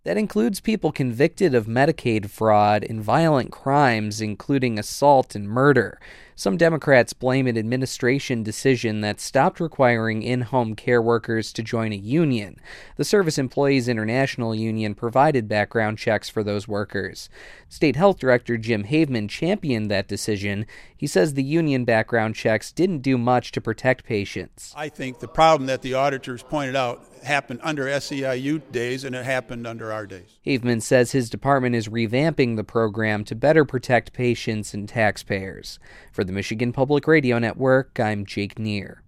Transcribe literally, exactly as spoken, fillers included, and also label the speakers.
Speaker 1: That includes people convicted of Medicaid fraud and violent crimes, including assault and murder. Some Democrats blame an administration decision that stopped requiring in-home care workers to join a union. The Service Employees International Union provided background checks for those workers. State Health Director Jim Haveman championed that decision. He says the union background checks didn't do much to protect patients.
Speaker 2: I think the problem that the auditors pointed out happened under S E I U days, and it happened under our days.
Speaker 1: Haveman says his department is revamping the program to better protect patients and taxpayers. For the Michigan Public Radio Network, I'm Jake Neer.